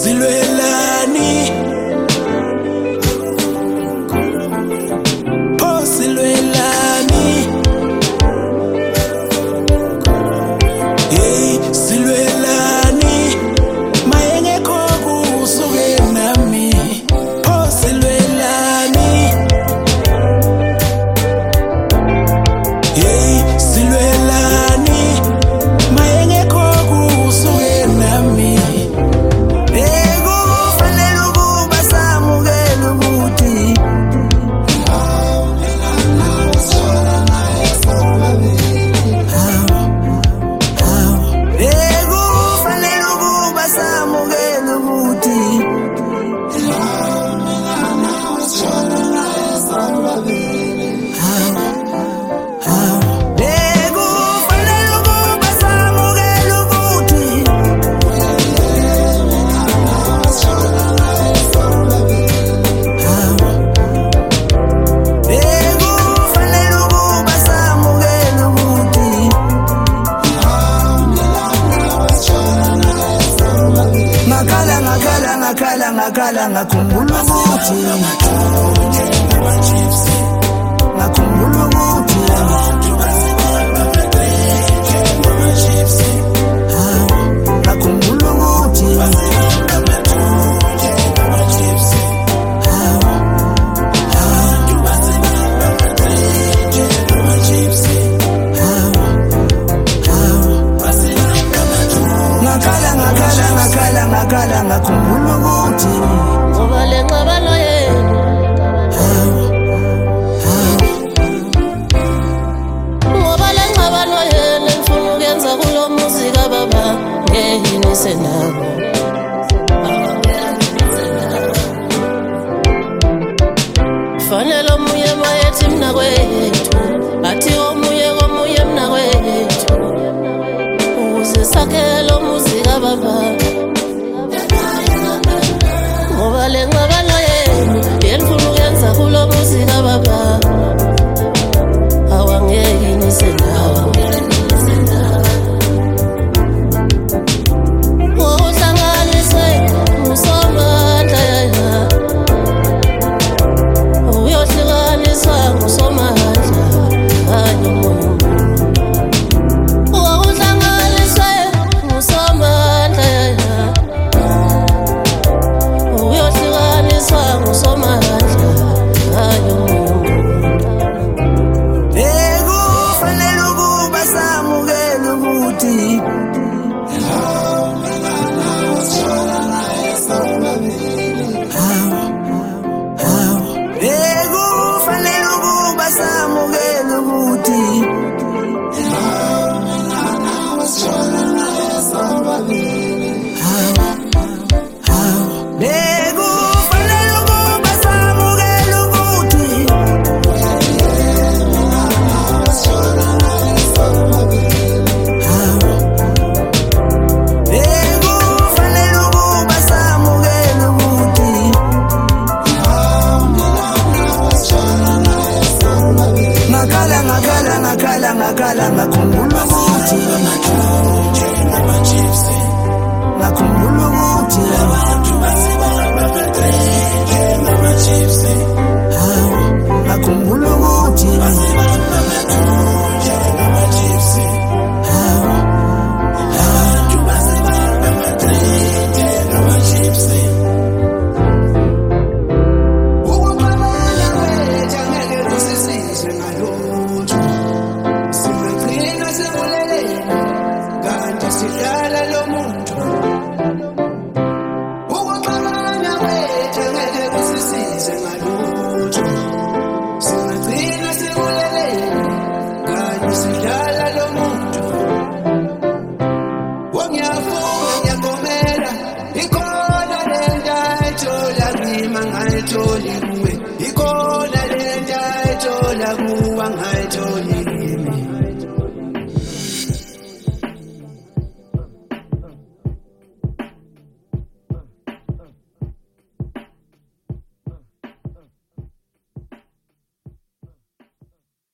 silwelani oh silwelani hey silwelani mayengekho kusuke nami oh silwelani hey silwelani mayengekho kusuke nami ngakhala ngakhumbula ukuthi ngakhumbula ukuthi ngakhumbula ukuthi ngakhala ngakhumbula ukuthi ngoba le ngxabano yenu ngoba le ngxabano yenu ngifuna ukuyenza kulo muzika baba ngehini senabo fanele omunye mayethi mina kwethu athi omunye komunye mina kwethu ukuze sakhele muzika baba ngoba le ngxabano yenu ngifuna ukuyenza kulo muzika baba awangeyini sendawo ngokuhlanganiswe ngusomandla yaya uyohlukaniswa ngusomandla kanye umuntu ngokuhlanganiswe ngusomandla yaya ngusomandla kanye umuntu ekufanele ukuba samukele ukuthi ekufanele ukuba samukele ukuthi ngakhala ngakhumbula ukuthi ngakhumbula ukuthi ngakhumbula ukuthi Ngiyakuvuma ngiyagomela ikhona lento ayithola kimi angayitholi